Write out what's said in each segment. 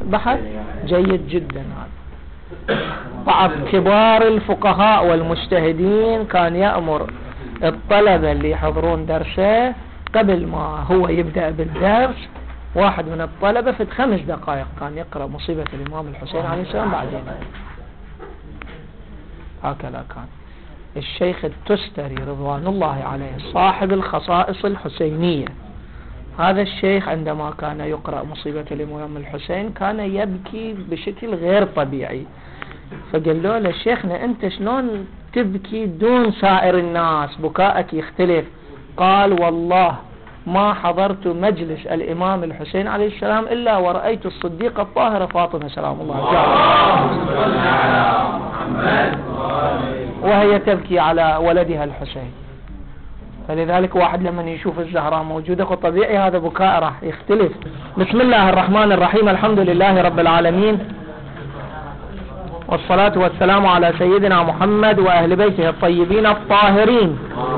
بحث جيد جدا. هذا بعض كبار الفقهاء والمجتهدين كان يأمر الطلبة اللي يحضرون درسه قبل ما هو يبدأ بالدرس، واحد من الطلبة في 5 دقائق كان يقرأ مصيبة الإمام الحسين عليه السلام بعدين. هكذا كان الشيخ التستري رضوان الله عليه صاحب الخصائص الحسينية. هذا الشيخ عندما كان يقرأ مصيبة الإمام الحسين كان يبكي بشكل غير طبيعي، فقال له شيخنا أنت شلون تبكي دون سائر الناس، بكاءك يختلف؟ قال والله ما حضرت مجلس الإمام الحسين عليه السلام إلا ورأيت الصديقة الطاهرة فاطمة سلام الله عليها وهي تبكي على ولدها الحسين. فلذلك واحد لما يشوف الزهراء موجودة طبيعي هذا بكاء راح يختلف. بسم الله الرحمن الرحيم، الحمد لله رب العالمين، والصلاة والسلام على سيدنا محمد وأهل بيته الطيبين الطاهرين.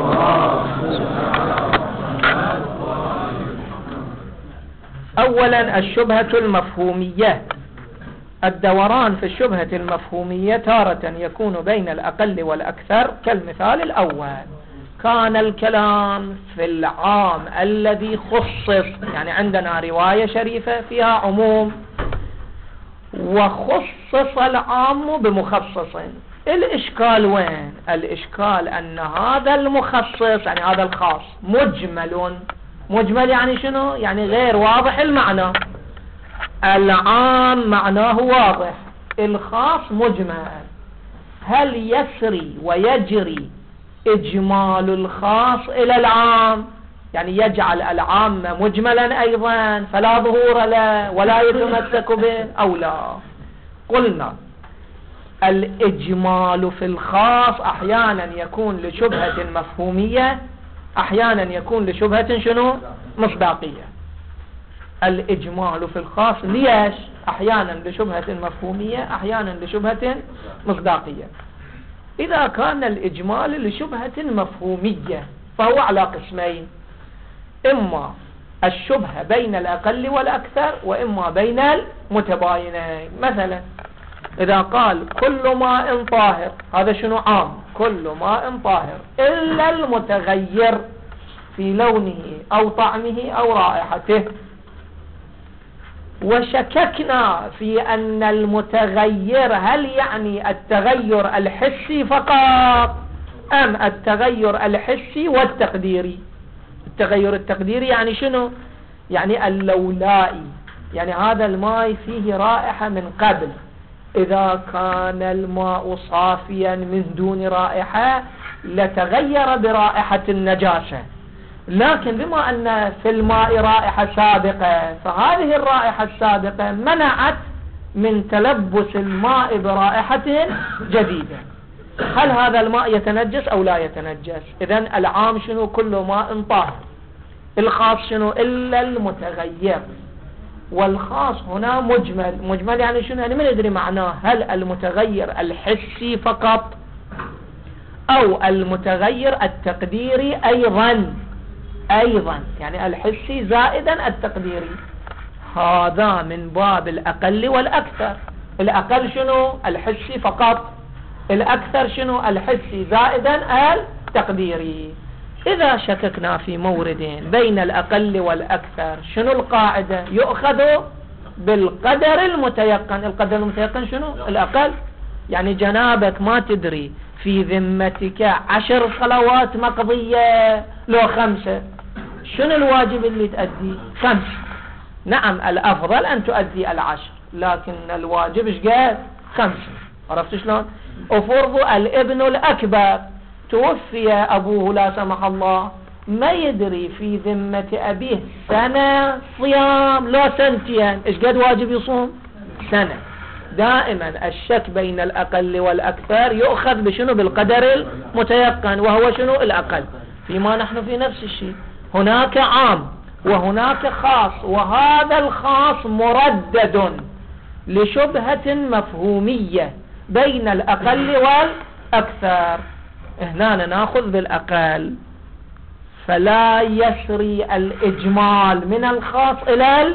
أولا الشبهة المفهومية. الدوران في الشبهة المفهومية تارة يكون بين الأقل والأكثر كالمثال الأول: كان الكلام في العام الذي خصص، يعني عندنا رواية شريفة فيها عموم وخصص العام بمخصص. الإشكال وين؟ الإشكال أن هذا المخصص يعني هذا الخاص مجمل يعني شنو؟ يعني غير واضح المعنى. العام معناه واضح، الخاص مجمل. هل يسري ويجري إجمال الخاص إلى العام، يعني يجعل العام مجملا أيضا فلا ظهور له ولا يتمسك به، أو لا؟ قلنا الإجمال في الخاص أحيانا يكون لشبهة مفهومية، أحيانا يكون لشبهة شنو؟ مصداقية. الإجمال في الخاص ليش؟ أحيانا لشبهة مفهومية، أحيانا لشبهة مصداقية. إذا كان الإجمال لشبهة مفهومية فهو على قسمين: إما الشبهة بين الأقل والأكثر، وإما بين المتباينين. مثلا إذا قال كل ماء طاهر، هذا شنو؟ عام، كل ماء طاهر إلا المتغير في لونه أو طعمه أو رائحته. وشككنا في أن المتغير هل يعني التغير الحسي فقط أم التغير الحسي والتقديري. التغير التقديري يعني شنو؟ يعني اللولائي، يعني هذا الماء فيه رائحة من قبل، إذا كان الماء صافيا من دون رائحة لتغير برائحة النجاسة، لكن بما أن في الماء رائحة سابقة فهذه الرائحة السابقة منعت من تلبس الماء برائحة جديدة. هل هذا الماء يتنجس أو لا يتنجس؟ إذن العام شنو؟ كل ماء طاهر. الخاص شنو؟ إلا المتغير. والخاص هنا مجمل يعني شنو؟ يعني ما ندري معناه، هل المتغير الحسي فقط أو المتغير التقديري أيضا، يعني الحسي زائدا التقديري. هذا من باب الأقل والأكثر. الأقل شنو؟ الحسي فقط، الأكثر شنو؟ الحسي زائدا التقديري. إذا شككنا في مورد بين الأقل والأكثر شنو القاعدة؟ يؤخذ بالقدر المتيقن. القدر المتيقن شنو؟ الأقل. يعني جنابك ما تدري في ذمتك 10 صلوات مقضية لو 5، شنو الواجب اللي تؤدي؟ 5. نعم الأفضل أن تؤدي 10، لكن الواجب ايش قال؟ 5. عرفت شلون؟ أفرض الابن الأكبر توفي أبوه لا سمح الله، ما يدري في ذمة أبيه سنة صيام لو 2 سنين، ايش قد واجب يصوم؟ 1 سنة. دائما الشك بين الأقل والأكثر يؤخذ بشنو؟ بالقدر المتيقن، وهو شنو؟ الأقل. فيما نحن في نفس الشيء، هناك عام وهناك خاص، وهذا الخاص مردد لشبهة مفهومية بين الأقل والأكثر. هنا نأخذ بالأقل، فلا يسري الإجمال من الخاص إلى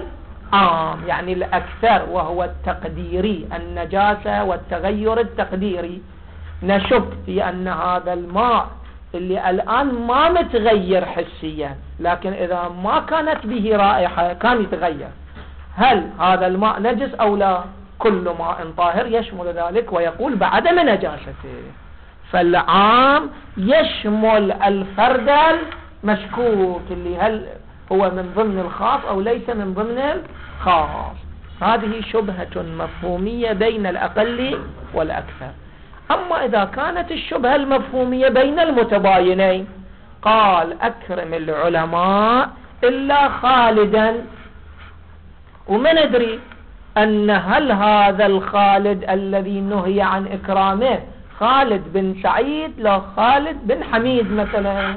عام، يعني الأكثر وهو التقديري، النجاسة والتغير التقديري. نشك في أن هذا الماء اللي الآن ما متغير حسيا، لكن إذا ما كانت به رائحة كان يتغير، هل هذا الماء نجس أو لا؟ كل ماء طاهر يشمل ذلك، ويقول بعدم نجاسته. فالعام يشمل الفرد المشكوك اللي هل هو من ضمن الخاص أو ليس من ضمن الخاص. هذه شبهة مفهومية بين الأقل والأكثر. أما إذا كانت الشبهة المفهومية بين المتباينين، قال أكرم العلماء إلا خالدا، وما ندري أن هل هذا الخالد الذي نهي عن إكرامه خالد بن سعيد لا خالد بن حميد مثلا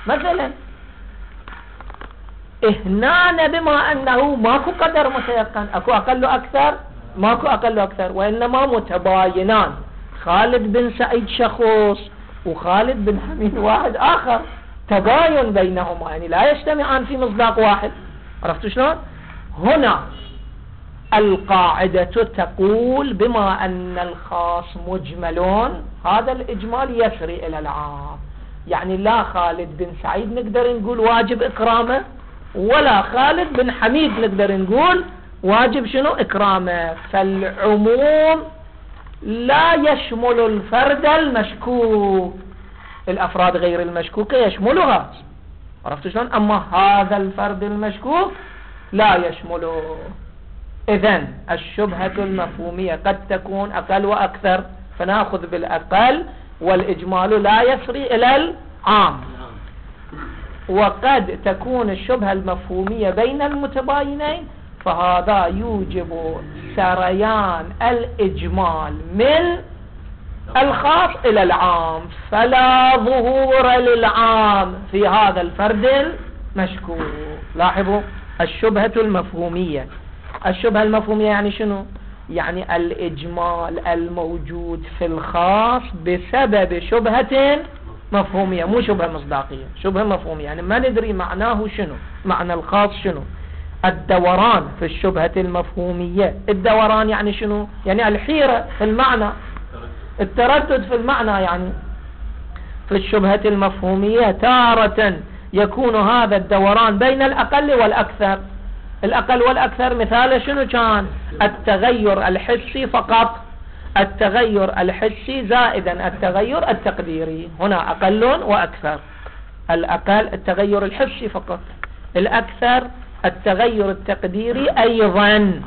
هنا بما أنه ماكو قدر متيقن، أكو أقل أكثر، ماكو أقل أكثر، وإنما متباينان، خالد بن سعيد شخص وخالد بن حميد واحد آخر، تباين بينهما، يعني لا يجتمعان في مصداق واحد. عرفتوا شلون؟ هنا القاعدة تقول بما أن الخاص مجملون، هذا الإجمال يسري إلى العام، يعني لا خالد بن سعيد نقدر نقول واجب إكرامه، ولا خالد بن حميد نقدر نقول واجب شنو إكرامه. فالعموم لا يشمل الفرد المشكوك، الأفراد غير المشكوكة يشملها. عرفتوا شلون؟ أما هذا الفرد المشكوك لا يشمله. إذن الشبهة المفهومية قد تكون أقل وأكثر، فنأخذ بالأقل، والإجمال لا يسري إلى العام. وقد تكون الشبهة المفهومية بين المتباينين، فهذا يوجب سريان الإجمال من الخاص إلى العام، فلا ظهور للعام في هذا الفرد المشكوك. لاحظوا الشبهة المفهومية. الشبهة المفهومية يعني شنو؟ يعني الإجمال الموجود في الخاص بسبب شبهة مفهومية، مو شبهة مصداقية، شبهة مفهومية، يعني ما ندري معناه شنو، معنى الخاص شنو. الدوران في الشبهة المفهومية، الدوران يعني شنو؟ يعني الحيرة في المعنى، التردد في المعنى. يعني في الشبهة المفهومية تارة يكون هذا الدوران بين الأقل والأكثر. الأقل والأكثر مثال شنو كان؟ التغير الحسي فقط، التغير الحسي زائدا التغير التقديري. هنا أقل وأكثر، الأقل التغير الحسي فقط، الأكثر التغير التقديري أيضا.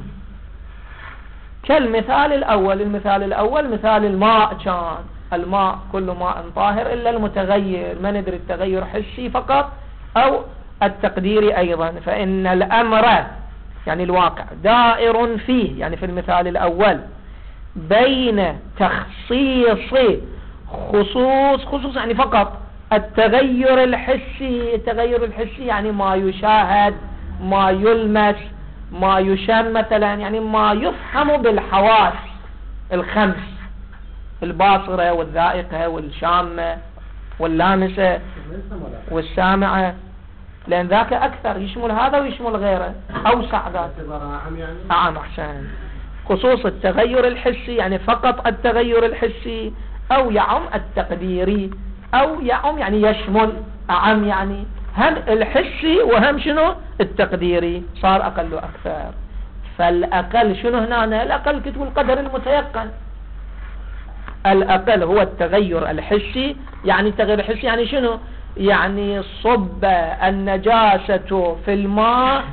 كالمثال الأول، المثال الأول مثال الماء، كان الماء كل ماء طاهر إلا المتغير، ما ندري التغير حسي فقط أو التقديري أيضا. فإن الأمر يعني الواقع دائر فيه، يعني في المثال الأول بين تخصيص خصوص يعني فقط التغير الحسي. التغير الحسي يعني ما يشاهد، ما يلمس، ما يشم مثلا، يعني ما يفهم بالحواس الخمس، الباصرة والذائقة والشامة واللامسة والسامعة، لأن ذاك أكثر يشمل هذا ويشمل غيره، أوسع ذاك. نعم أحسن. خصوص التغير الحسي يعني فقط التغير الحسي، أو يعم التقديري، أو يعم يعني يشمل، أعم يعني هم الحسي وهم شنو التقديري، صار أقل وأكثر. فالأقل شنو هنا؟ الأقل كتب القدر المتيقن. الأقل هو التغير الحسي، يعني التغير الحسي يعني شنو؟ يعني صب النجاسة في الماء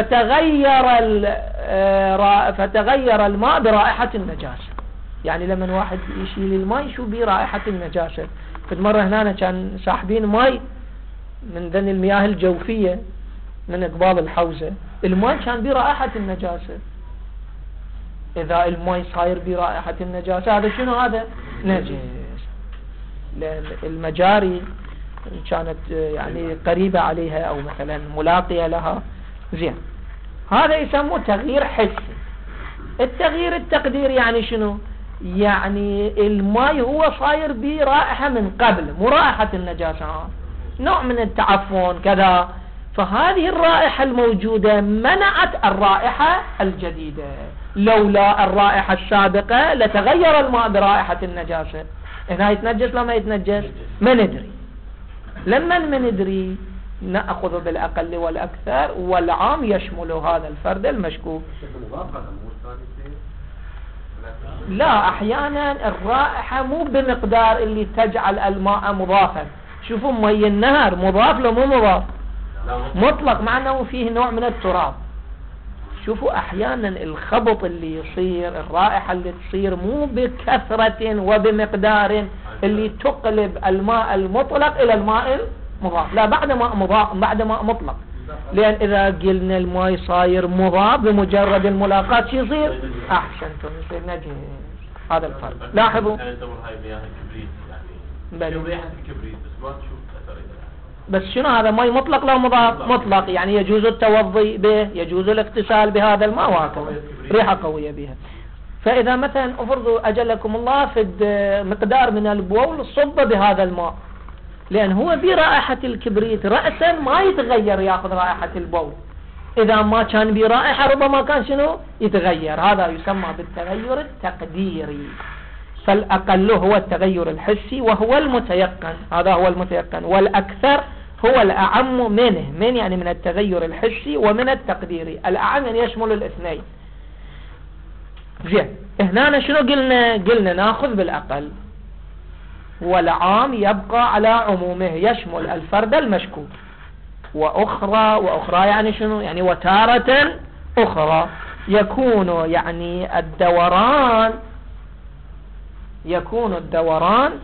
فتغير الماء برائحة النجاسة. يعني لما واحد يشيل الماء يشوف به رائحة النجاسة. في مرة هنا كان ساحبين ماء من ذن المياه الجوفية من قباب الحوزة، الماء كان به رائحة النجاسة. إذا الماء صاير برائحة النجاسة هذا شنو؟ هذا نجس، لأن المجاري كانت يعني قريبة عليها أو مثلا ملاقية لها. زين، هذا يسموه تغيير حسي. التغيير التقديري يعني شنو؟ يعني الماء هو صاير به رائحة من قبل، مو رائحة النجاسة، نوع من التعفن كذا، فهذه الرائحة الموجودة منعت الرائحة الجديدة. لولا الرائحة السابقة لتغير الماء برائحة النجاسة. هنا يتنجس لا ما يتنجس؟ ما ندري. لما ما ندري نأخذ بالأقل والأكثر، والعام يشمل هذا الفرد المشكوك. لا، أحيانا الرائحة مو بمقدار اللي تجعل الماء مضافا. شوفوا مي النهر مضاف له مو مضاف؟ مطلق، مع أنه فيه نوع من التراب. شوفوا أحيانا الخبط اللي يصير، الرائحة اللي تصير مو بكثرة وبمقدار اللي تقلب الماء المطلق إلى الماء المضاف، لا، بعد ماء مضاف، بعد ماء مطلق. لأن إذا قلنا الماء صاير مضاف بمجرد الملاقاة شو يصير؟ أحسنتم، يصير نجس. هذا الفرق. لاحظوا بس شنو هذا؟ ماء مطلق لا مضاف؟ مطلق، يعني يجوز التوضي به، يجوز الاغتسال بهذا الماء، وهكذا ريحة قوية بها. فإذا مثلا أفرضوا أجلكم الله في مقدار من البول صب بهذا الماء، لأن هو برائحة الكبريت رأسا ما يتغير، يأخذ رائحة البول. إذا ما كان برائحة ربما كان شنو يتغير. هذا يسمى بالتغير التقديري. فالأقل هو التغير الحسي وهو المتيقن، هذا هو المتيقن. والأكثر هو الأعم منه، من يعني من التغير الحسي ومن التقديري. الأعم يعني يشمل الاثنين. زين، هنا شنو قلنا ناخذ بالأقل، والعام يبقى على عمومه، يشمل الفرد المشكوك. وأخرى يعني شنو؟ يعني وتارة أخرى يكون يعني الدوران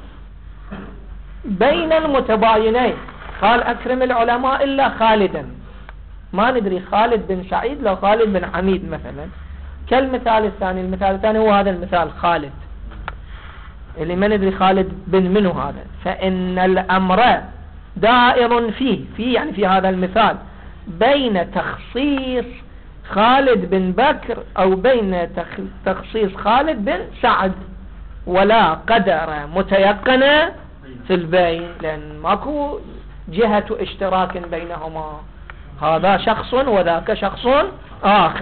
بين المتباينين. قال أكرم العلماء إلا خالدا، ما ندري خالد بن سعيد لو خالد بن حميد مثلا، كالمثال الثاني. المثال الثاني هو هذا المثال خالد، اللي ما ندري خالد بن منه هذا. فإن الأمر دائر فيه يعني في هذا المثال بين تخصيص خالد بن بكر أو بين تخصيص خالد بن سعد، ولا قدر متيقنة في البين، لأن ماكو جهة اشتراك بينهما، هذا شخص وذاك شخص آخر.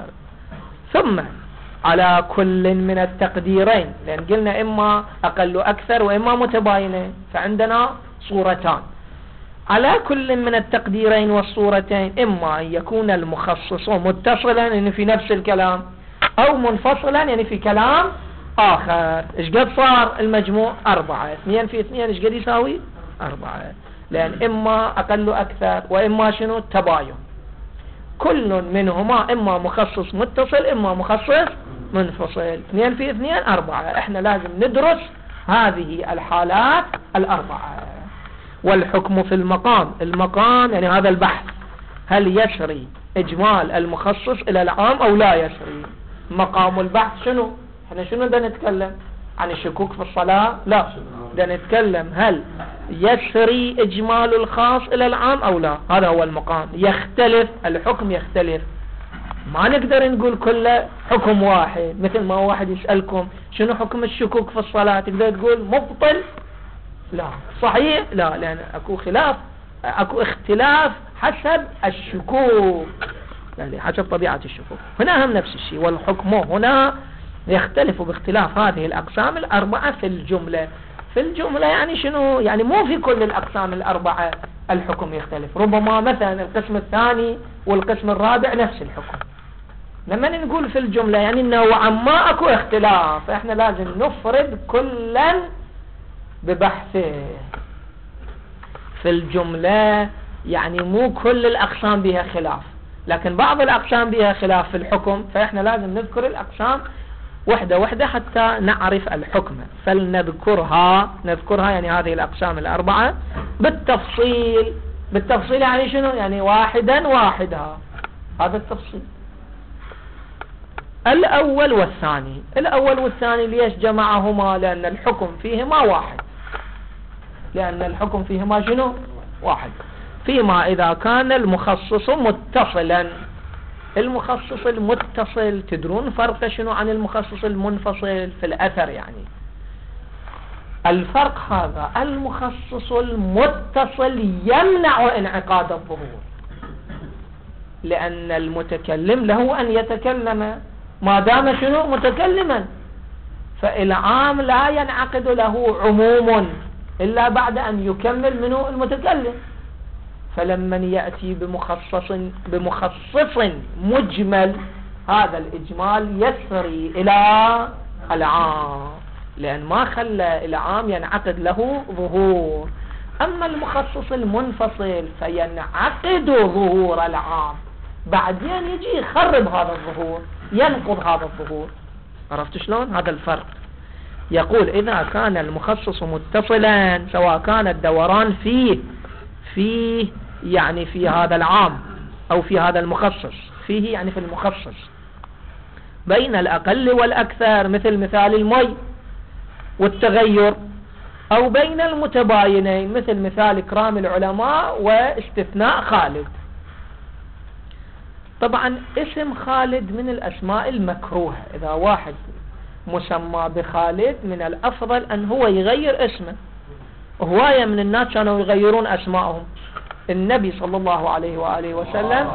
ثم على كل من التقديرين، لأن قلنا إما أقل أكثر وإما متباينة، فعندنا صورتان. على كل من التقديرين والصورتين إما أن يكون المخصص متصلا يعني في نفس الكلام، أو منفصلا يعني في كلام آخر. إيش قد صار المجموع؟ 4. 2 في 2 إيش قد يساوي؟ 4. لأن إما أقل أكثر وإما شنو؟ تباين. كل منهما إما مخصص متصل إما مخصص منفصل. 2 في 2 4. إحنا لازم ندرس هذه الحالات ال4. والحكم في المقام يعني هذا البحث، هل يسري إجمال المخصص إلى العام أو لا يسري؟ مقام البحث شنو؟ احنا شنو بدنا نتكلم عن الشكوك في الصلاة؟ لا، بدنا نتكلم هل يسري إجمال الخاص إلى العام أو لا. هذا هو المقام. يختلف الحكم، يختلف، ما نقدر نقول كله حكم واحد. مثل ما واحد يسألكم شنو حكم الشكوك في الصلاة، تقدر تقول مبطل؟ لا. صحيح؟ لا، لأن أكو اختلاف حسب الشكوك، يعني حسب طبيعة الشكوك. هنا هم نفس الشيء، والحكم هنا يختلف باختلاف هذه الأقسام ال4 في الجملة. في الجملة يعني شنو؟ يعني مو في كل الأقسام ال4 الحكم يختلف. ربما مثلا القسم الثاني والقسم الرابع نفس الحكم. لما نقول في الجملة يعني نوعا ما أكو اختلاف، احنا لازم نفرد كلا ببحثه. في الجملة يعني مو كل الأقسام بها خلاف، لكن بعض الأقسام بها خلاف في الحكم، فإحنا لازم نذكر الأقسام وحدة وحدة حتى نعرف الحكم. فلنذكرها يعني هذه الأقسام ال4 بالتفصيل. بالتفصيل يعني شنو؟ يعني واحدا واحدها، هذا التفصيل. الأول والثاني ليش جمعهما؟ لأن الحكم فيهما واحد. شنو؟ واحد. فيما إذا كان المخصص متصلا. المخصص المتصل تدرون فرق شنو عن المخصص المنفصل في الأثر؟ يعني الفرق هذا، المخصص المتصل يمنع انعقاد الظهور، لأن المتكلم له أن يتكلم ما دام شنو متكلما، فالعام لا ينعقد له عموم إلا بعد أن يكمل منه المتكلم. فلما يأتي بمخصص مجمل، هذا الإجمال يسري إلى العام، لأن ما خلى العام ينعقد له ظهور. أما المخصص المنفصل فينعقد ظهور العام، بعدين يجي يخرب هذا الظهور، ينقض هذا الظهور. عرفت شلون؟ هذا الفرق. يقول إذا كان المخصص متصلا، سواء كان الدوران فيه يعني في هذا العام أو في هذا المخصص، فيه يعني في المخصص، بين الأقل والأكثر، مثل مثال المي والتغير، أو بين المتباينين مثل مثال إكرام العلماء واستثناء خالد. طبعا اسم خالد من الأسماء المكروهة، إذا واحد مسمى بخالد من الأفضل أن هو يغير اسمه. هواية من الناس كانوا يغيرون أسمائهم. النبي صلى الله عليه وآله وسلم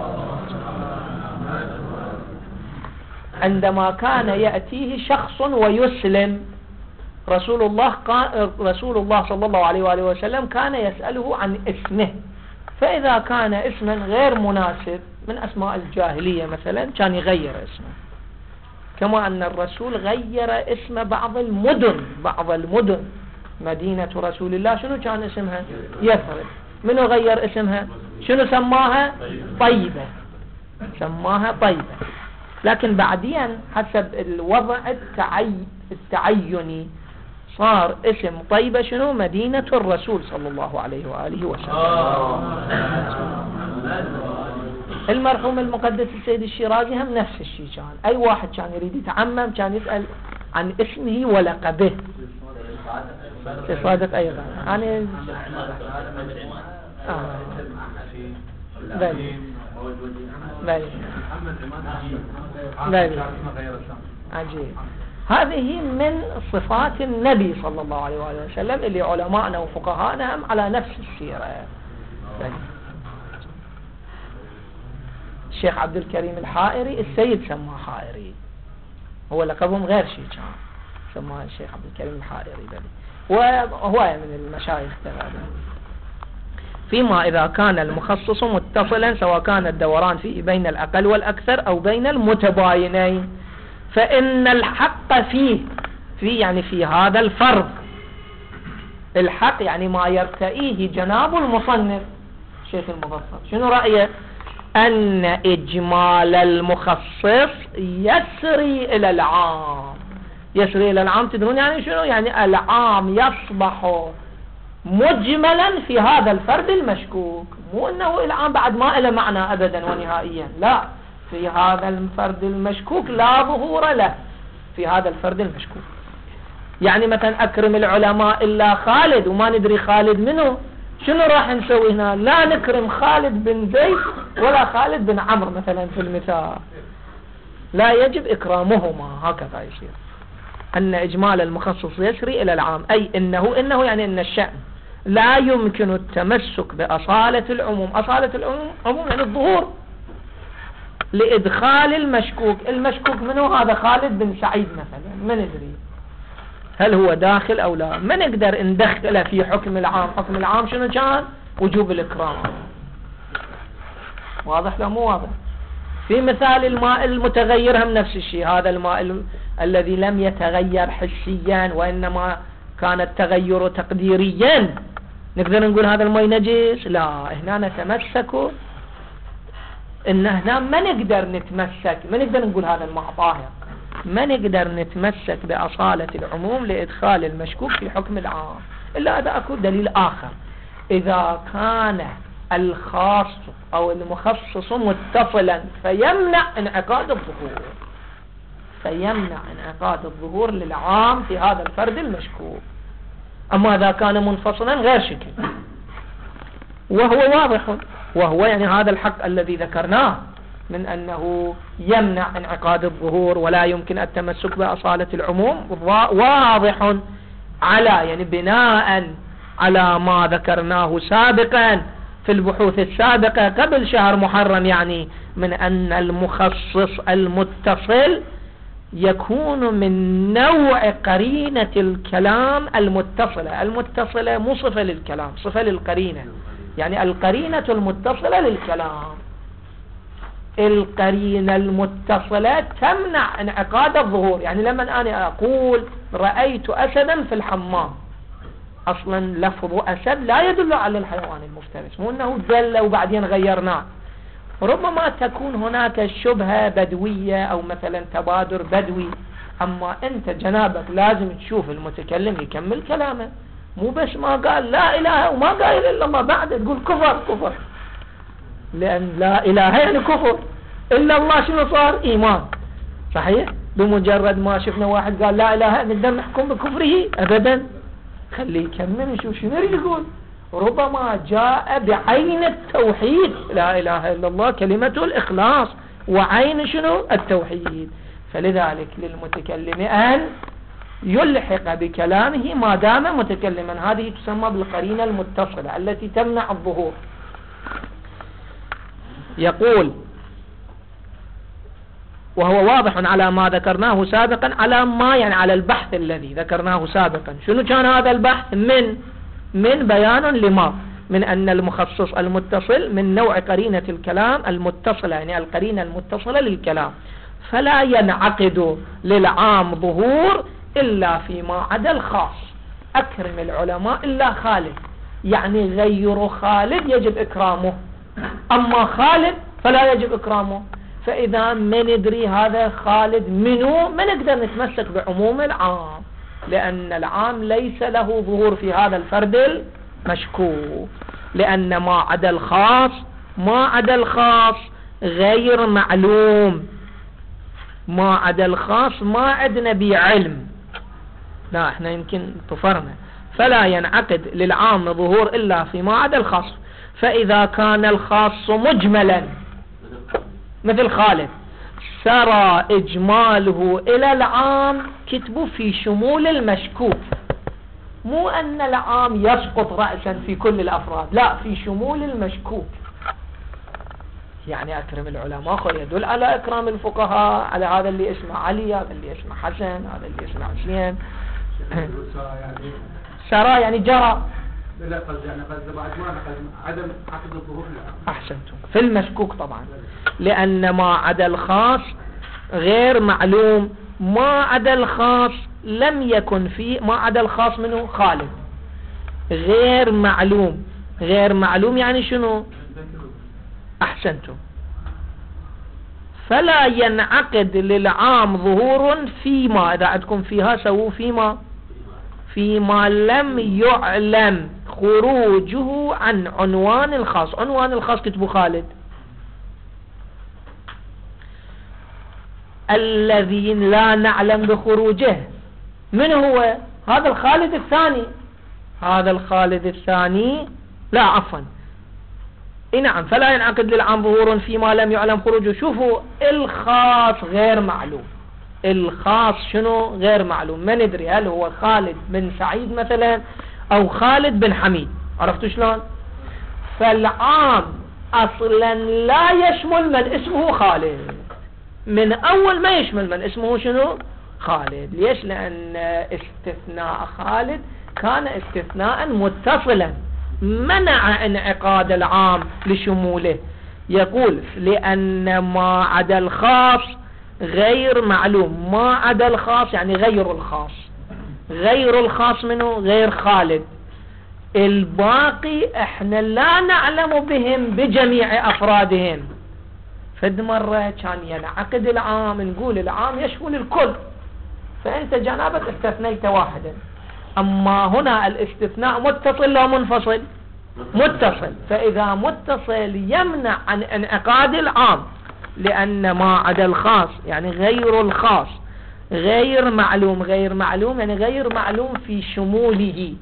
عندما كان يأتيه شخص ويسلم، رسول الله صلى الله عليه وآله وسلم كان يسأله عن اسمه، فإذا كان اسما غير مناسب من أسماء الجاهلية مثلا كان يغير اسمه. كما أن الرسول غير اسم بعض المدن. مدينة رسول الله شنو كان اسمها؟ يثرب. منو غير اسمها؟ شنو سماها؟ طيبة. سماها طيبة. لكن بعدين حسب الوضع التعيني صار اسم طيبة شنو؟ مدينة الرسول صلى الله عليه وآله وسلم. المرحوم المقدس السيد الشيرازي هم نفس الشيء، كان أي واحد كان يريد يتعمم كان يسأل عن اسمه ولقبه. صادق أيضا يعني عجيب. هذه من صفات النبي صلى الله عليه وآله وسلم اللي علماءنا وفقهاءنا هم على نفس السيرة. الشيخ عبد الكريم الحائري السيد سماه حائري، هو لقبهم غير شيء، كان سماه الشيخ عبد الكريم الحائري وهو من المشايخ تبعنا. فيما إذا كان المخصص متصلا، سواء كان الدوران فيه بين الأقل والأكثر أو بين المتباينين، فإن الحق فيه يعني في هذا الفرض. الحق يعني ما يرتئيه جناب المصنف الشيخ المفصل. شنو رأيه؟ أن إجمال المخصص يسري إلى العام. يسري إلى العام تدرون يعني شنو؟ يعني العام يصبح مجملا في هذا الفرد المشكوك، مو أنه العام بعد ما له معنى أبدا ونهائيا، لا، في هذا الفرد المشكوك لا ظهور له في هذا الفرد المشكوك. يعني مثلا أكرم العلماء إلا خالد، وما ندري خالد منه، شنو راح نسوي هنا؟ لا نكرم خالد بن زيد ولا خالد بن عمرو مثلا في المثال، لا يجب إكرامهما. هكذا يصير أن إجمال المخصص يسري إلى العام، أي إنه يعني أن الشأن لا يمكن التمسك بأصالة العموم. أصالة العموم يعني الظهور لإدخال المشكوك منه هذا خالد بن سعيد مثلا، ما ندري هل هو داخل أو لا، ما نقدر ندخله في حكم العام. حكم العام شنو كان؟ وجوب الإكرام. واضح لا مو واضح؟ في مثال الماء المتغير هم نفس الشيء. هذا الماء الذي لم يتغير حسيا وإنما كان التغير تقديريا، نقدر نقول هذا الماء نجس؟ لا، هنا نتمسك إن هنا ما نقدر نتمسك، ما نقدر نقول هذا الماء طاهر، ما نقدر نتمسك بأصالة العموم لإدخال المشكوك في حكم العام إلا هذا أكو دليل آخر. إذا كان الخاص أو المخصص متصلا فيمنع انعقاد الظهور للعام في هذا الفرد المشكوك. أما إذا كان منفصلا غير شكل، وهو واضح، وهو يعني هذا الحق الذي ذكرناه من أنه يمنع انعقاد الظهور ولا يمكن التمسك بأصالة العموم، واضح على يعني بناء على ما ذكرناه سابقا في البحوث السابقة قبل شهر محرم، يعني من أن المخصص المتصل يكون من نوع قرينة الكلام المتصلة. المتصلة مو صفة للكلام، صفة للقرينة، يعني القرينة المتصلة للكلام. القرينة المتصلة تمنع انعقاد الظهور. يعني لما أنا أقول رأيت أسدا في الحمام، أصلا لفظ أسد لا يدل على الحيوان المفترس، مو أنه دل وبعدين غيرناه. ربما تكون هناك شبهة بدوية أو مثلا تبادر بدوي، أما أنت جنابك لازم تشوف المتكلم يكمل كلامه، مو بس ما قال لا إله وما قال إلا الله بعد تقول كفر كفر، لأن لا إله يعني كفر، إلا الله شنو صار؟ إيمان. صحيح؟ بمجرد ما شفنا واحد قال لا إله نقدر نحكم بكفره؟ أبدا، خليه يكمل نشوف شنو يقول. ربما جاء بعين التوحيد، لا إله إلا الله كلمة الإخلاص، وعين شنو؟ التوحيد. فلذلك للمتكلم أن يلحق بكلامه ما دام متكلما، هذه تسمى بالقرينة المتصلة التي تمنع الظهور. يقول وهو واضح على ما ذكرناه سابقا، على ما يعني على البحث الذي ذكرناه سابقا. شنو كان هذا البحث؟ من بيان لما، من أن المخصص المتصل من نوع قرينة الكلام المتصلة، يعني القرينة المتصلة للكلام، فلا ينعقد للعام ظهور إلا فيما عدا الخاص. أكرم العلماء إلا خالد، يعني غير خالد يجب إكرامه، أما خالد فلا يجب إكرامه. فإذا ما ندري هذا خالد منو، ما نقدر نتمسك بعموم العام، لأن العام ليس له ظهور في هذا الفرد المشكوك، لأن ما عدا الخاص غير معلوم. ما عدا الخاص ما عندنا بعلم، لا احنا يمكن طفرنا. فلا ينعقد للعام ظهور إلا فيما عدا الخاص. فإذا كان الخاص مجملا مثل خالد، سرى إجماله إلى العام، كتبوا في شمول المشكوك، مو أن العام يسقط رأسا في كل الأفراد، لا، في شمول المشكوك. يعني أكرم العلماء خل يدل على إكرام الفقهاء، على هذا اللي اسمه علي، هذا اللي اسمه حسن، هذا اللي اسمه حسين. سرى يعني جرى، لا قصد يعني قصد بعد ما عدم عقد الظهور. أحسنتم، في المشكوك طبعا، لأن ما عدا الخاص غير معلوم. ما عدا الخاص لم يكن فيه، ما عدا الخاص منه خالد، غير معلوم. غير معلوم يعني شنو؟ أحسنتم. فلا ينعقد للعام ظهور فيما، إذا عندكم فيها سووا فيما لم يعلم خروجه عن عنوان الخاص. عنوان الخاص كتبوا خالد. الذين لا نعلم بخروجه من هو؟ هذا الخالد الثاني. هذا الخالد الثاني، لا عفوا، نعم. فلا ينعقد للعام ظهور فيما لم يعلم خروجه. شوفوا، الخاص غير معلوم. الخاص شنو؟ غير معلوم، ما ندري هل هو خالد بن سعيد مثلا او خالد بن حميد. عرفتوا شلون؟ فالعام اصلا لا يشمل من اسمه خالد، من اول ما يشمل من اسمه شنو؟ خالد. ليش؟ لان استثناء خالد كان استثناء متصلا منع انعقاد العام لشموله. يقول لأن ما عدا الخاص غير معلوم. ما عدا الخاص يعني غير الخاص. غير الخاص منه غير خالد. الباقي احنا لا نعلم بهم بجميع أفرادهم. فد مرة كان ينعقد العام، نقول العام يشمل الكل، فأنت جنابك استثنيت واحدا. أما هنا الاستثناء متصل لا منفصل؟ متصل. فإذا متصل يمنع عن انعقاد العام، لأن ما عدا الخاص يعني غير الخاص غير معلوم. غير معلوم يعني غير معلوم في شموله.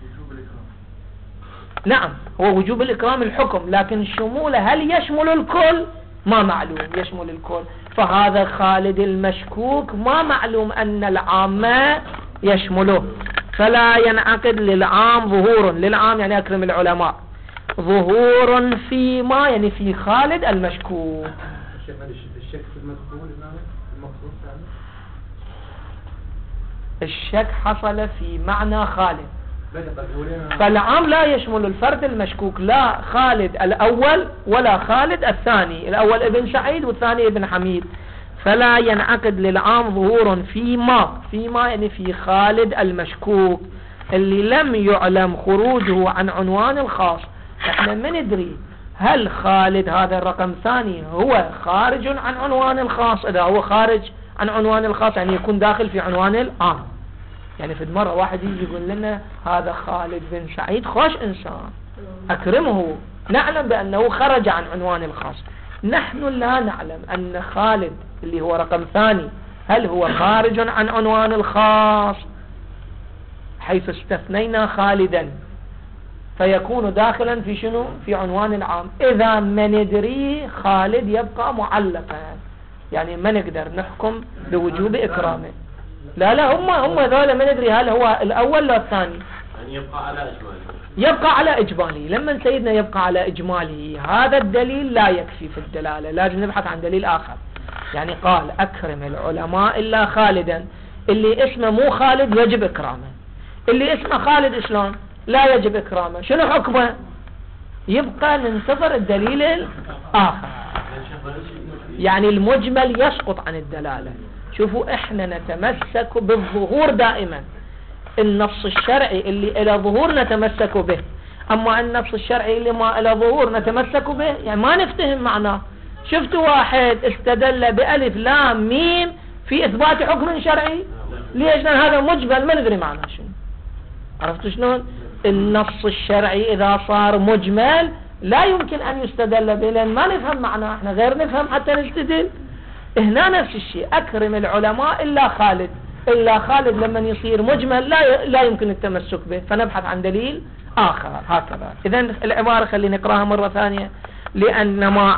نعم، هو وجوب الإكرام الحكم، لكن شموله هل يشمل الكل؟ ما معلوم يشمل الكل. فهذا خالد المشكوك ما معلوم أن العام يشمله، فلا ينعقد للعام ظهور. للعام يعني أكرم العلماء ظهور فيما يعني في خالد المشكوك. الشك في المدخول المقصود يعني الشك حصل في معنى خالد، فالعام لا يشمل الفرد المشكوك، لا خالد الأول ولا خالد الثاني، الأول ابن سعيد والثاني ابن حميد، فلا ينعقد للعام ظهور فيما يعني في خالد المشكوك اللي لم يعلم خروجه عن عنوان الخاص. احنا ما ندري هل خالد هذا الرقم ثاني هو خارج عن عنوان الخاص. اذا هو خارج عن عنوان الخاص يعني يكون داخل في عنوان العام. يعني في مرة واحد يجي يقول لنا هذا خالد بن سعيد خوش انسان اكرمه، نعلم بانه خرج عن عنوان الخاص. نحن لا نعلم ان خالد اللي هو رقم ثاني هل هو خارج عن عنوان الخاص، حيث استثنينا خالدا فيكون داخلا في شنو؟ في عنوان العام. اذا ما ندري خالد يبقى معلقا، يعني ما نقدر نحكم بوجوب اكرامه. لا هم ذولا ما ندري هل هو الاول لا الثاني، يعني يبقى على اجماله. يبقى على اجماله. لما سيدنا يبقى على اجماله هذا الدليل لا يكفي في الدلالة، لازم نبحث عن دليل اخر. يعني قال اكرم العلماء الا خالدا، اللي اسمه مو خالد يجب اكرامه، اللي اسمه خالد شلون لا يجب اكرامه، شنو حكمه؟ يبقى ننتظر الدليل الاخر. يعني المجمل يسقط عن الدلالة. شوفوا احنا نتمسك بالظهور دائما، النص الشرعي اللي الى ظهور نتمسك به، اما النص الشرعي اللي ما الى ظهور نتمسك به يعني ما نفتهم معناه. شفتوا واحد استدل بألف لام ميم في اثبات حكم شرعي، ليش؟ لان هذا مجمل ما ندري معناه شنو. عرفتوا شلون؟ النص الشرعي اذا صار مجمل لا يمكن ان يستدل به، لان ما نفهم معناه، احنا غير نفهم حتى نستدل. هنا نفس الشيء، اكرم العلماء الا خالد، الا خالد لما يصير مجمل لا يمكن التمسك به، فنبحث عن دليل اخر. هكذا. اذا العبارة خلينا نقراها مرة ثانية. لان ما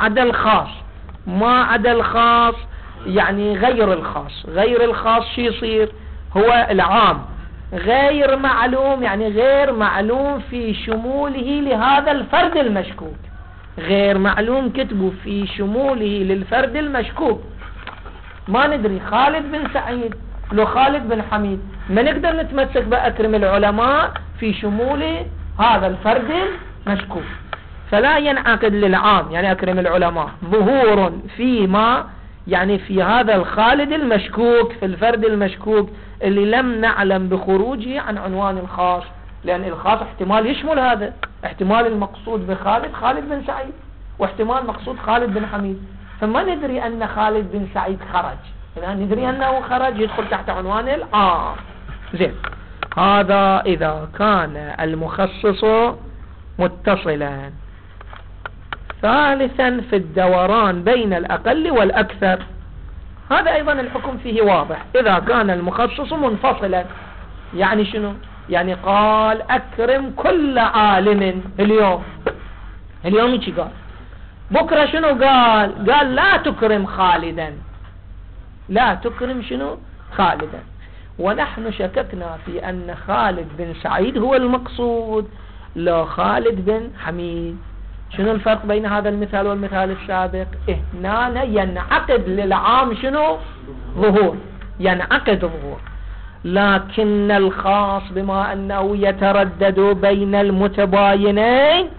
عدا الخاص يعني غير الخاص. غير الخاص شو يصير؟ هو العام غير معلوم، يعني غير معلوم في شموله لهذا الفرد المشكوك. غير معلوم كتبه في شموله للفرد المشكوك. ما ندري خالد بن سعيد لو خالد بن حميد، ما نقدر نتمسك بأكرم العلماء في شمول هذا الفرد المشكوك. فلا ينعقد للعام يعني أكرم العلماء ظهور فيما يعني في هذا الخالد المشكوك، في الفرد المشكوك اللي لم نعلم بخروجه عن عنوان الخاص، لأن الخاص احتمال يشمل هذا، احتمال المقصود بخالد خالد بن سعيد، واحتمال مقصود خالد بن حميد. فما ندري أن خالد بن سعيد خرج، يعني ندري أنه خرج يدخل تحت عنوان العام. زين، هذا إذا كان المخصص متصلا. ثالثا في الدوران بين الأقل والأكثر، هذا أيضا الحكم فيه واضح. إذا كان المخصص منفصلا يعني شنو؟ يعني قال أكرم كل عالم اليوم يجي قال، بكرة شنو قال لا تكرم خالدا، لا تكرم شنو؟ خالدا. ونحن شككنا في أن خالد بن سعيد هو المقصود لا خالد بن حميد. شنو الفرق بين هذا المثال والمثال السابق؟ هنا ينعقد للعام شنو؟ ظهور، ينعقد ظهور. لكن الخاص بما أنه يتردد بين المتباينين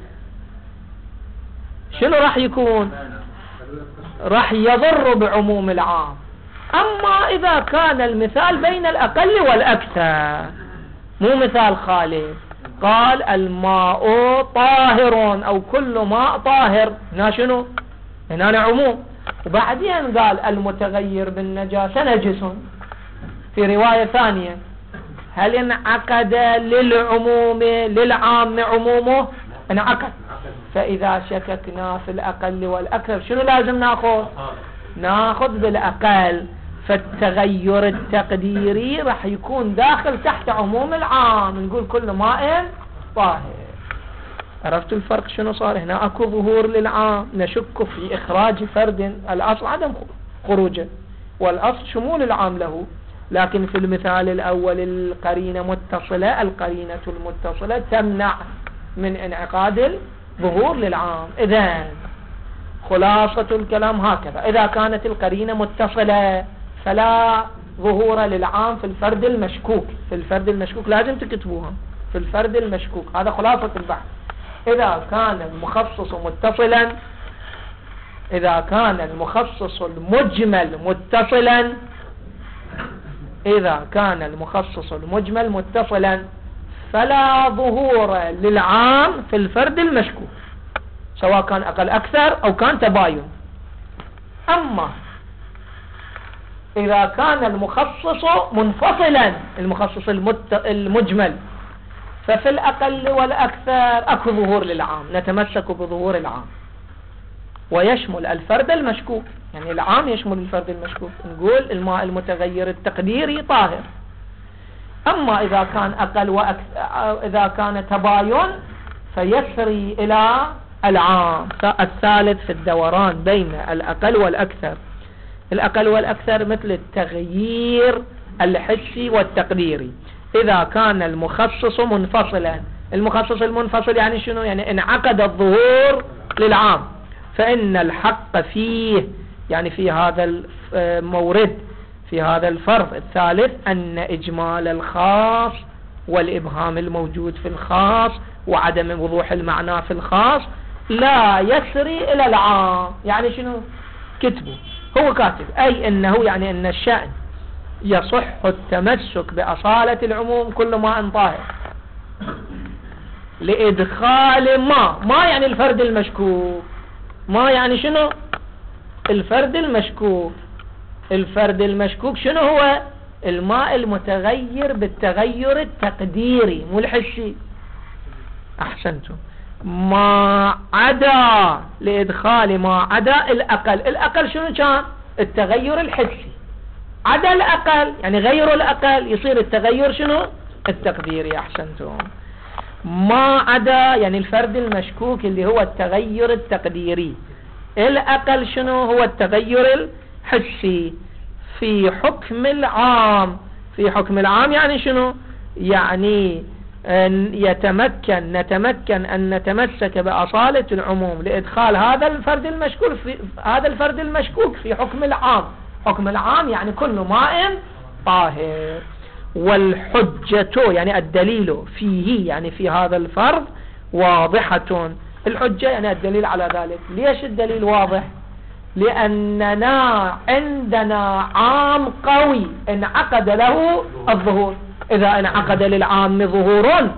شنو راح يكون؟ راح يضر بعموم العام. أما إذا كان المثال بين الأقل والأكثر، مو مثال خالد، قال الماء طاهر أو كل ماء طاهر، هنا شنو؟ هنا عموم. وبعدين قال المتغير بالنجاسة نجس في رواية ثانية. هل انعقد للعام عمومه؟ انعقد. فإذا شككنا في الأقل والأكثر شنو لازم ناخذ بالأقل، فالتغير التقديري راح يكون داخل تحت عموم العام، نقول كل ماء طاهر. عرفتوا الفرق شنو صار؟ هنا اكو ظهور للعام، نشك في اخراج فرد، الاصل عدم خروجه والاصل شمول العام له. لكن في المثال الاول القرينة متصلة، القرينة المتصلة تمنع من انعقاد ظهور للعام. إذن خلاصة الكلام هكذا: إذا كانت القرينة متصلة فلا ظهور للعام في الفرد المشكوك. في الفرد المشكوك لازم تكتبوها، في الفرد المشكوك، هذا خلاصة البحث. إذا كان المخصص متصلا، إذا كان المخصص المجمل متصلا، إذا كان المخصص المجمل متصلا فلا ظهور للعام في الفرد المشكوك، سواء كان أقل أكثر أو كان تباين. أما إذا كان المخصص منفصلا، المخصص المجمل، ففي الأقل والأكثر أكو ظهور للعام، نتمسك بظهور العام، ويشمل الفرد المشكوك. يعني العام يشمل الفرد المشكوك، نقول الماء المتغير التقديري طاهر. أما إذا كان أقل وأكثر، إذا كان تباين، فيسري إلى العام الثالث في الدوران بين الأقل والأكثر. الأقل والأكثر مثل التغيير الحسي والتقديري. إذا كان المخصص منفصلا، المخصص المنفصل يعني شنو؟ يعني انعقد الظهور للعام، فإن الحق فيه، يعني في هذا المورد، في هذا الفرض الثالث، أن إجمال الخاص والإبهام الموجود في الخاص وعدم وضوح المعنى في الخاص لا يسري إلى العام. يعني شنو؟ كتبه، هو كاتب، أي أنه يعني أن الشأن يصح التمسك بأصالة العموم كل ما أن طاهر لإدخال ما يعني الفرد المشكوك. ما يعني شنو؟ الفرد المشكوك. الفرد المشكوك شنو هو؟ الماء المتغير بالتغير التقديري مو الحسي. أحسنتم. ما عدا، لإدخال ما عدا الأقل. الأقل شنو كان؟ التغير الحسي. عدا الأقل يعني غير الأقل يصير التغير شنو؟ التقديري. أحسنتم. ما عدا يعني الفرد المشكوك اللي هو التغير التقديري. الأقل شنو؟ هو التغير الحسي. في حكم العام، في حكم العام يعني شنو؟ يعني نتمكن أن نتمسك بأصالة العموم لإدخال هذا الفرد المشكوك في هذا الفرد المشكوك في حكم العام. حكم العام يعني كل ماء طاهر. والحجة يعني الدليل فيه، يعني في هذا الفرض، واضحة. الحجة يعني الدليل على ذلك. ليش الدليل واضح؟ لأننا عندنا عام قوي انعقد له الظهور. إذا انعقد للعام ظهور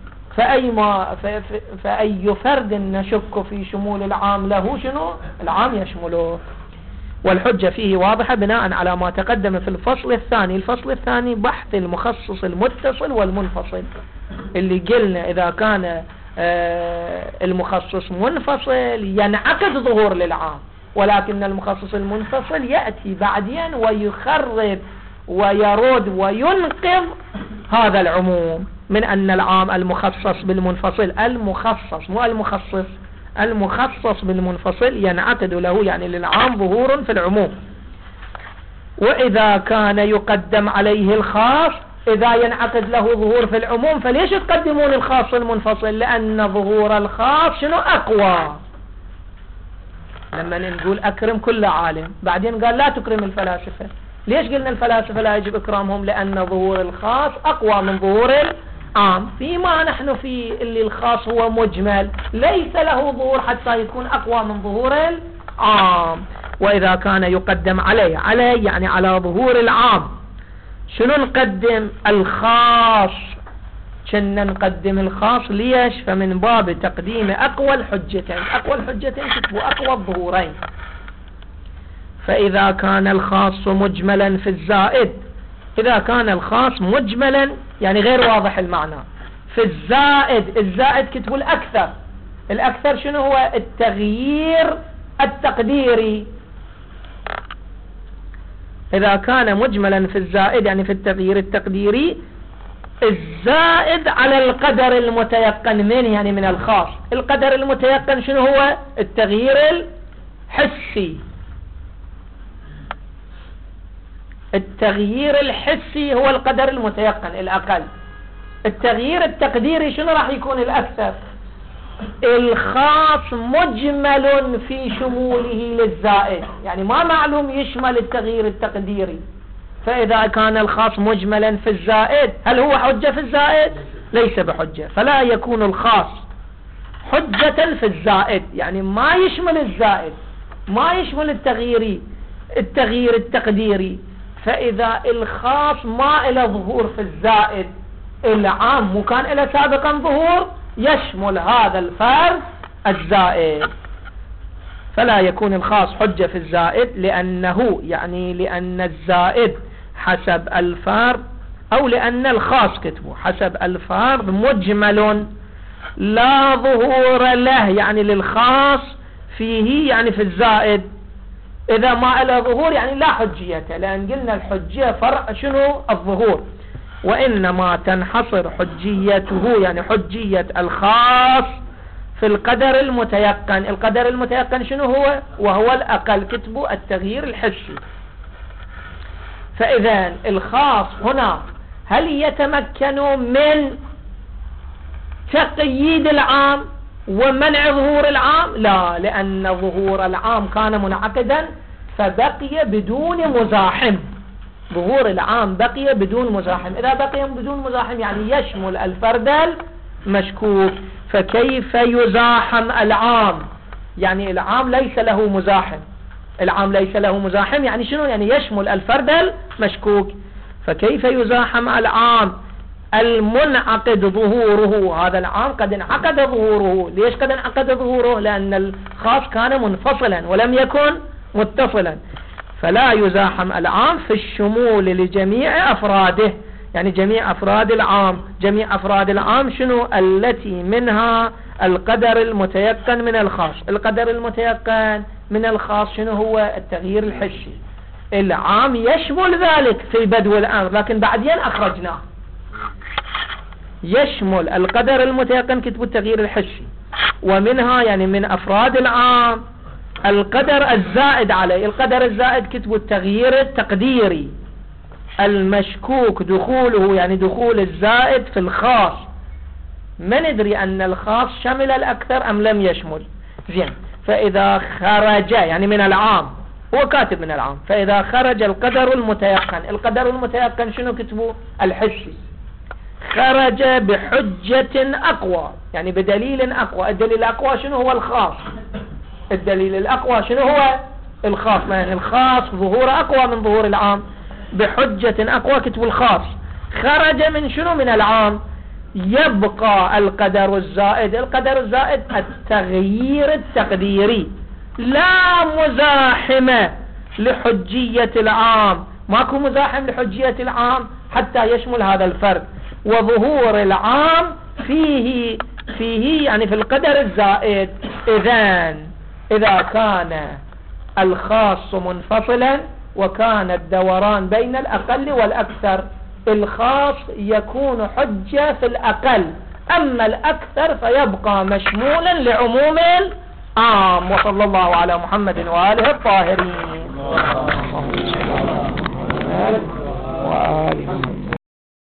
فأي فرد نشك في شمول العام له شنو؟ العام يشمله. والحجة فيه واضحة بناء على ما تقدم في الفصل الثاني. الفصل الثاني بحث المخصص المتصل والمنفصل، اللي قلنا إذا كان المخصص منفصل ينعقد ظهور للعام، ولكن المخصص المنفصل يأتي بعدين ويخرب ويرد وينقض هذا العموم من أن العام المخصص بالمنفصل، المخصص مو المخصص، المخصص بالمنفصل ينعقد له يعني للعام ظهور في العموم. وإذا كان يقدم عليه الخاص، إذا ينعقد له ظهور في العموم، فليش تقدمون الخاص المنفصل؟ لأن ظهور الخاص شنو؟ أقوى. لما نقول أكرم كل عالم، بعدين قال لا تكرم الفلاسفة. ليش قلنا الفلاسفة لا يجب إكرامهم؟ لأن ظهور الخاص أقوى من ظهور العام. فيما نحن في اللي الخاص هو مجمل ليس له ظهور حتى يكون أقوى من ظهور العام. وإذا كان يقدم عليه يعني على ظهور العام، شنو نقدم؟ الخاص. كنا نقدم الخاص. ليش؟ فمن باب تقديم أقوى الحجتين. أقوى الحجتين كتبوا أقوى الظهورين. فإذا كان الخاص مجملا في الزائد، إذا كان الخاص مجملا يعني غير واضح المعنى، في الزائد، الزائد كتبوا الأكثر. الأكثر شنو هو؟ التغيير التقديري. إذا كان مجملا في الزائد يعني في التغيير التقديري، الزائد على القدر المتيقن منه يعني من الخاص. القدر المتيقن شنو هو؟ التغيير الحسي. التغيير الحسي هو القدر المتيقن الأقل. التغيير التقديري شنو راح يكون؟ الأكثر. الخاص مجمل في شموله للزائد، يعني ما معلوم يشمل التغيير التقديري. فإذا كان الخاص مجملا في الزائد هل هو حجة في الزائد؟ ليس بحجة. فلا يكون الخاص حجة في الزائد، يعني ما يشمل الزائد، ما يشمل التغيير التقديري. فإذا الخاص ما إلى ظهور في الزائد، العام مو كان إلى سابقا ظهور، يشمل هذا الفرد الزائد. فلا يكون الخاص حجة في الزائد، لأن الزائد حسب الفرد، أو لأن الخاص كتبه حسب الفرد مجمل لا ظهور له، يعني للخاص فيه، يعني في الزائد. إذا ما إلى ظهور يعني لا حجية، لأن قلنا الحجية فرع شنو؟ الظهور. وإنما تنحصر حجيته، يعني حجية الخاص، في القدر المتيقن. القدر المتيقن شنو هو؟ وهو الأقل، كتبه التغيير الحسي. فإذا الخاص هنا هل يتمكن من تقييد العام ومنع ظهور العام؟ لا، لأن ظهور العام كان منعقدا فبقي بدون مزاحم. ظهور العام بقي بدون مزاحم. إذا بقي بدون مزاحم يعني يشمل الفرد المشكوك. فكيف يزاحم العام؟ يعني العام ليس له مزاحم. العام ليس له مزاحم يعني شنو؟ يعني يشمل الفرد المشكوك. فكيف يزاحم العام المنعقد ظهوره؟ هذا العام قد انعقد ظهوره. ليش قد انعقد ظهوره؟ لأن الخاص كان منفصلا ولم يكن متصلا. فلا يزاحم العام في الشمول لجميع أفراده، يعني جميع أفراد العام. جميع أفراد العام شنو؟ التي منها القدر المتيقن من الخاص. القدر المتيقن من الخاص شنو هو؟ التغيير الحسي. العام يشمل ذلك في بدو الأمر، لكن بعدين أخرجناه. يشمل القدر المتيقن كتب التغيير الحسي، ومنها يعني من أفراد العام القدر الزائد عليه. القدر الزائد كتب التغيير التقديري المشكوك دخوله، يعني دخول الزائد في الخاص. ما ندري أن الخاص شمل الأكثر أم لم يشمل. زين، فإذا خرج يعني من العام، هو كاتب من العام، فإذا خرج القدر المتيقن. القدر المتيقن شنو كتبه؟ الحسي. خرج بحجة أقوى، يعني بدليل أقوى. الدليل الأقوى شنو هو؟ الخاص. الدليل الأقوى شنو هو؟ الخاص. يعني الخاص ظهور أقوى من ظهور العام. بحجة أقوى كتب الخاص. خرج من شنو؟ من العام. يبقى القدر الزائد. القدر الزائد التغيير التقديري لا مزاحمة لحجية العام. ماكو مزاحم لحجية العام حتى يشمل هذا الفرد. وظهور العام فيه يعني في القدر الزائد. إذا كان الخاص منفصلا وكان الدوران بين الأقل والأكثر، الخاص يكون حجة في الأقل، أما الأكثر فيبقى مشمولا لعموم العام. وصلى الله على محمد وآله الطاهرين وآله محمد.